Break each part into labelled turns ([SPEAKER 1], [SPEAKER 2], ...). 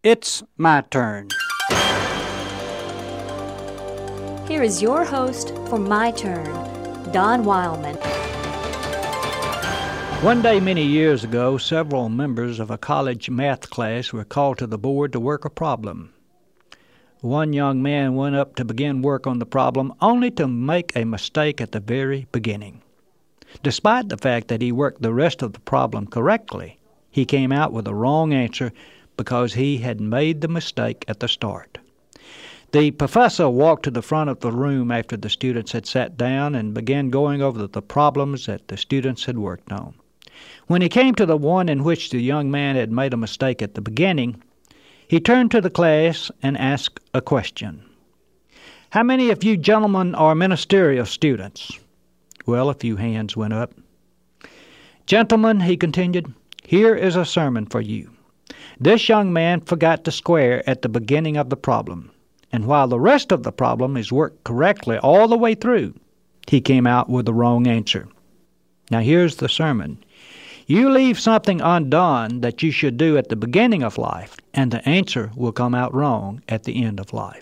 [SPEAKER 1] It's my turn.
[SPEAKER 2] Here is your host for My Turn, Don Wildman.
[SPEAKER 1] One day many years ago, several members of a college math class were called to the board to work a problem. One young man went up to begin work on the problem only to make a mistake at the very beginning. Despite the fact that he worked the rest of the problem correctly, he came out with the wrong answer because he had made the mistake at the start. The professor walked to the front of the room after the students had sat down and began going over the problems that the students had worked on. When he came to the one in which the young man had made a mistake at the beginning, he turned to the class and asked a question. "How many of you gentlemen are ministerial students?" Well, a few hands went up. "Gentlemen," he continued, "here is a sermon for you. This young man forgot to square at the beginning of the problem, and while the rest of the problem is worked correctly all the way through, he came out with the wrong answer. Now here's the sermon. You leave something undone that you should do at the beginning of life, and the answer will come out wrong at the end of life."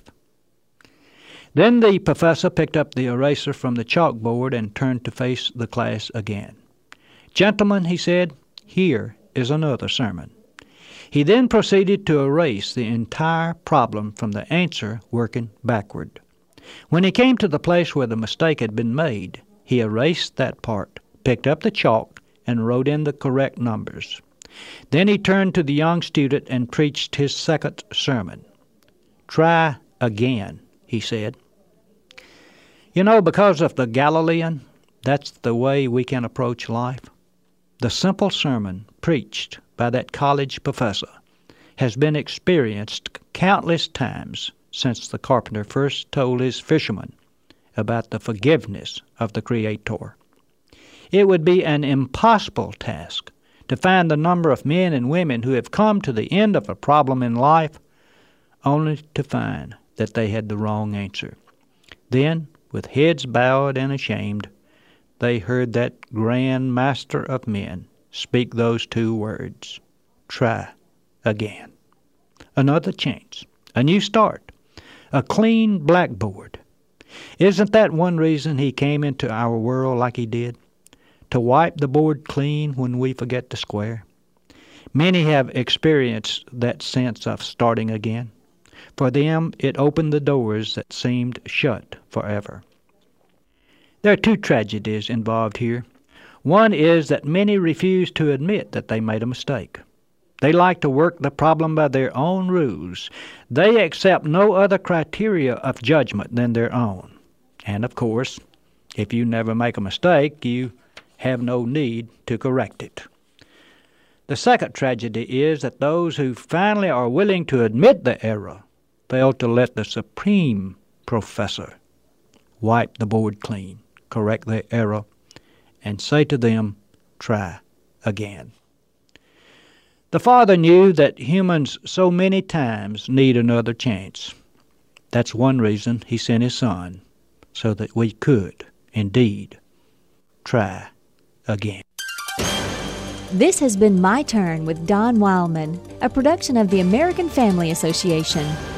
[SPEAKER 1] Then the professor picked up the eraser from the chalkboard and turned to face the class again. "Gentlemen," he said, "here is another sermon." He then proceeded to erase the entire problem from the answer working backward. When he came to the place where the mistake had been made, he erased that part, picked up the chalk, and wrote in the correct numbers. Then he turned to the young student and preached his second sermon. "Try again," he said. You know, because of the Galilean, that's the way we can approach life. The simple sermon preached by that college professor has been experienced countless times since the carpenter first told his fishermen about the forgiveness of the Creator. It would be an impossible task to find the number of men and women who have come to the end of a problem in life only to find that they had the wrong answer. Then, with heads bowed and ashamed, they heard that grand master of men speak those two words, "Try again." Another chance, a new start, a clean blackboard. Isn't that one reason he came into our world like he did? To wipe the board clean when we forget to square. Many have experienced that sense of starting again. For them, it opened the doors that seemed shut forever. There are two tragedies involved here. One is that many refuse to admit that they made a mistake. They like to work the problem by their own rules. They accept no other criteria of judgment than their own. And of course, if you never make a mistake, you have no need to correct it. The second tragedy is that those who finally are willing to admit the error fail to let the supreme professor wipe the board clean, correct their error, and say to them, "Try again." The Father knew that humans so many times need another chance. That's one reason he sent his Son, so that we could, indeed, try again.
[SPEAKER 2] This has been My Turn with Don Wildman, a production of the American Family Association.